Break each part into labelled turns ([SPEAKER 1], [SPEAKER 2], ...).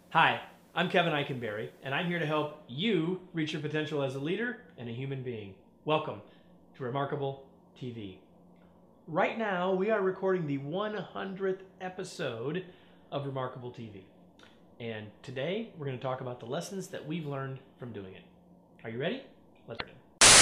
[SPEAKER 1] Hi, I'm Kevin Eikenberry, and I'm here to help you reach your potential as a leader and a human being. Welcome to Remarkable TV. Right now, we are recording the 100th episode of Remarkable TV. And today, we're going to talk about the lessons that we've learned from doing it. Are you ready? Let's begin.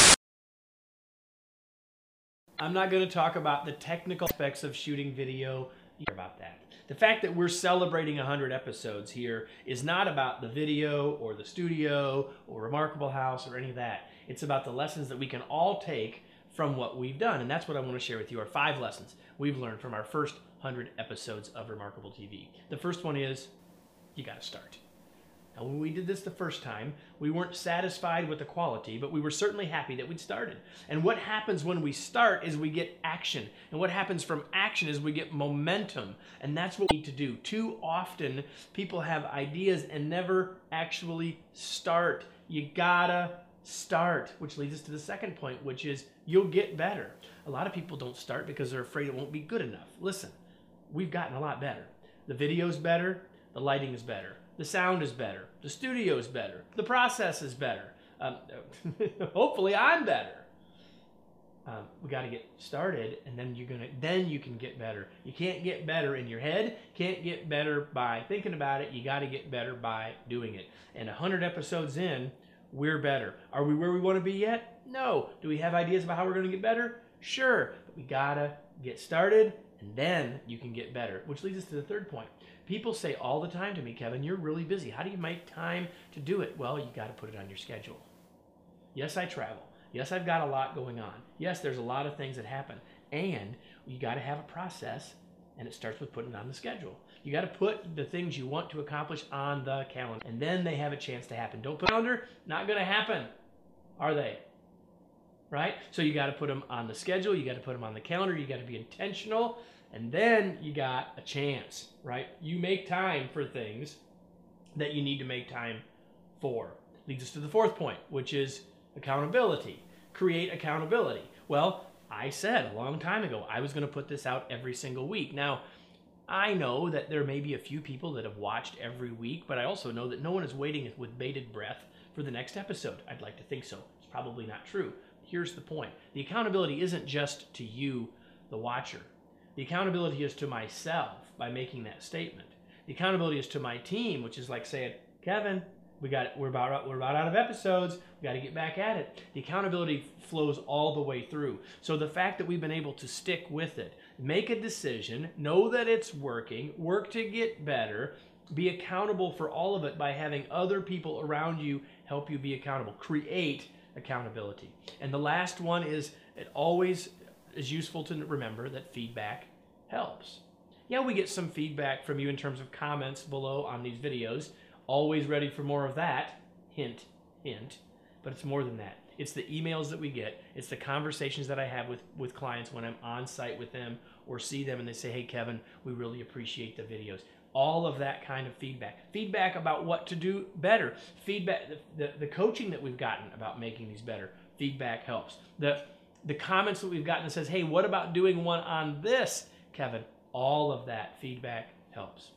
[SPEAKER 1] I'm not going to talk about the technical aspects of shooting video. You hear about that. The fact that we're celebrating 100 episodes here is not about the video or the studio or Remarkable House or any of that. It's about the lessons that we can all take from what we've done. And that's what I want to share with you, are 5 lessons we've learned from our first 100 episodes of Remarkable TV. The first one is, you got to start. Now, when we did this the first time, we weren't satisfied with the quality, but we were certainly happy that we'd started. And what happens when we start is we get action. And what happens from action is we get momentum. And that's what we need to do. Too often, people have ideas and never actually start. You gotta start, which leads us to the second point, which is you'll get better. A lot of people don't start because they're afraid it won't be good enough. Listen, we've gotten a lot better. The video's better, the lighting is better. The sound is better. The studio is better. The process is better. Hopefully, I'm better. We got to get started, and then you can get better. You can't get better in your head. Can't get better by thinking about it. You got to get better by doing it. And 100 episodes in, we're better. Are we where we want to be yet? No. Do we have ideas about how we're going to get better? Sure. But we got to get started, and then you can get better. Which leads us to the third point. People say all the time to me, Kevin, you're really busy. How do you make time to do it? Well, you got to put it on your schedule. Yes, I travel. Yes, I've got a lot going on. Yes, there's a lot of things that happen. And you got to have a process, and it starts with putting it on the schedule. You got to put the things you want to accomplish on the calendar, and then they have a chance to happen. Don't put calendar, not going to happen, are they? Right? So you got to put them on the schedule. You got to put them on the calendar. You got to be intentional. And then you got a chance, right? You make time for things that you need to make time for. Leads us to the fourth point, which is accountability. Create accountability. Well, I said a long time ago, I was going to put this out every single week. Now, I know that there may be a few people that have watched every week, but I also know that no one is waiting with bated breath for the next episode. I'd like to think so. It's probably not true. Here's the point. The accountability isn't just to you, the watcher. The accountability is to myself by making that statement. The accountability is to my team, which is like saying, Kevin, we're about out of episodes. We got to get back at it. The accountability flows all the way through. So the fact that we've been able to stick with it, make a decision, know that it's working, work to get better, be accountable for all of it by having other people around you help you be accountable. Create accountability. And the last one is, it always is useful to remember that feedback helps. Yeah, we get some feedback from you in terms of comments below on these videos. Always ready for more of that. Hint, hint. But it's more than that. It's the emails that we get. It's the conversations that I have with clients when I'm on site with them or see them and they say, hey, Kevin, we really appreciate the videos. All of that kind of feedback. Feedback about what to do better. Feedback, the coaching that we've gotten about making these better. Feedback helps. The comments that we've gotten that says, hey, what about doing one on this, Kevin? All of that feedback helps.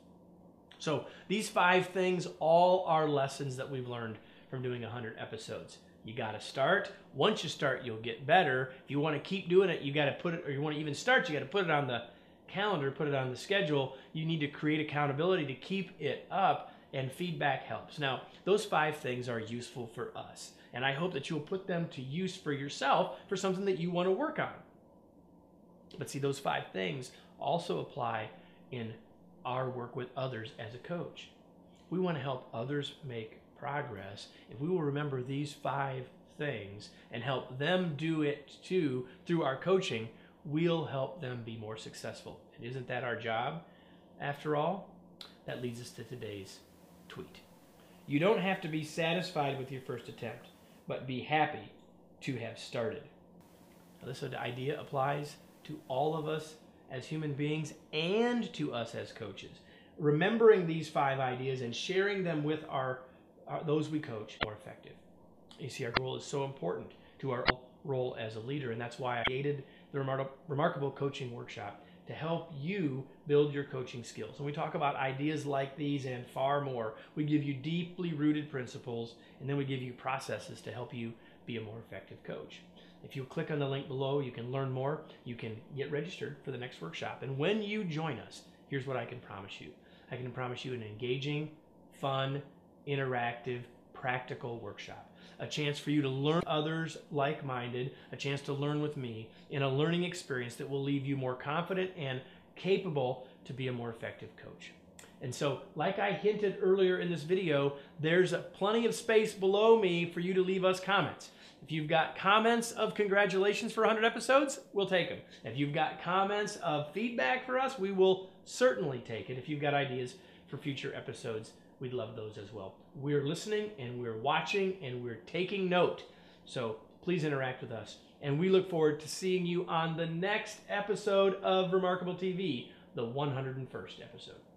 [SPEAKER 1] So these 5 things all are lessons that we've learned from doing 100 episodes. You got to start. Once you start, you'll get better. If you want to keep doing it, you got to put it, or you want to even start, you got to put it on the calendar, put it on the schedule. You need to create accountability to keep it up, and feedback helps. Now, those 5 things are useful for us. And I hope that you'll put them to use for yourself for something that you want to work on. But see, those 5 things also apply in our work with others as a coach. We want to help others make progress. If we will remember these 5 things and help them do it too through our coaching, we'll help them be more successful. And isn't that our job? After all, that leads us to today's tweet. You don't have to be satisfied with your first attempt, but be happy to have started. Now, this idea applies to all of us as human beings and to us as coaches. Remembering these 5 ideas and sharing them with those we coach more effective. You see, our role is so important to our role as a leader, and that's why I created the Remarkable Coaching Workshop, to to help you build your coaching skills. And we talk about ideas like these and far more. We give you deeply rooted principles, and then we give you processes to help you be a more effective coach. If you click on the link below, you can learn more. You can get registered for the next workshop. And when you join us, here's what I can promise you. I can promise you an engaging, fun, interactive, practical workshop. A chance for you to learn others like-minded, a chance to learn with me in a learning experience that will leave you more confident and capable to be a more effective coach. And so, like I hinted earlier in this video, there's plenty of space below me for you to leave us comments. If you've got comments of congratulations for 100 episodes, we'll take them. If you've got comments of feedback for us, we will certainly take it. If you've got ideas for future episodes, we'd love those as well. We're listening and we're watching and we're taking note. So please interact with us. And we look forward to seeing you on the next episode of Remarkable TV, the 101st episode.